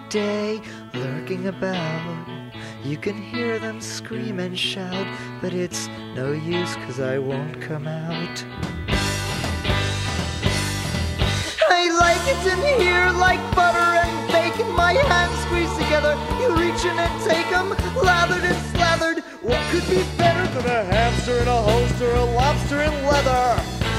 day lurking about. You can hear them scream and shout, but it's no use 'cause I won't come out. I like it in here like butter and bacon. My hands squeeze together, you reach in and take them, lathered and slathered. What could be better than a hamster in a holster, a lobster in leather?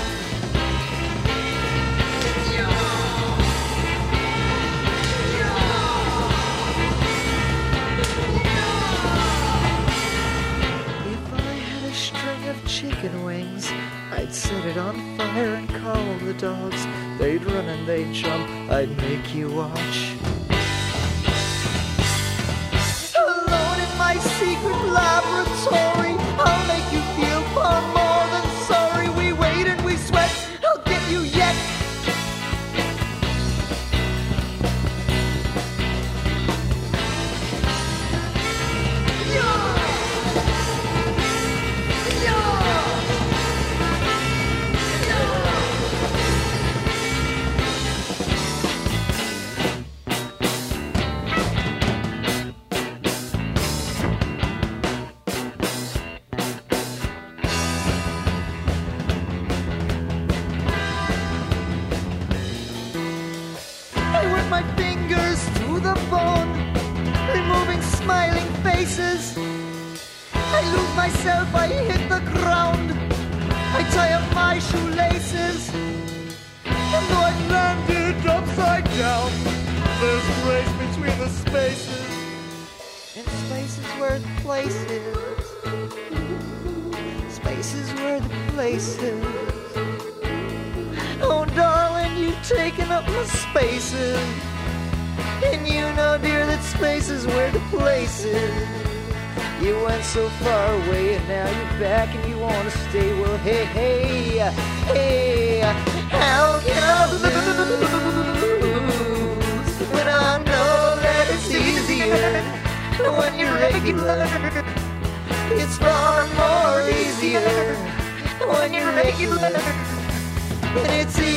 Chicken wings, I'd set it on fire and call the dogs. They'd run and they'd jump, I'd make you watch. Alone in my secret laboratory, I'll make you feel far more than sorry. We wait and we sweat, I'll get you yet. My fingers through the bone, removing smiling faces. I lose myself, I hit the ground, I tie up my shoelaces. And though I've landed upside down, there's grace between the spaces. And spaces where the place is. Spaces where the place is. Oh darling, you've taken up my spaces. And you know, dear, that space is where the place is. You went so far away and now you're back and you want to stay. Well, hey, hey, hey, how can I lose when I know that it's easier when you're regular? It's far more easier when you're regular. And it's easy.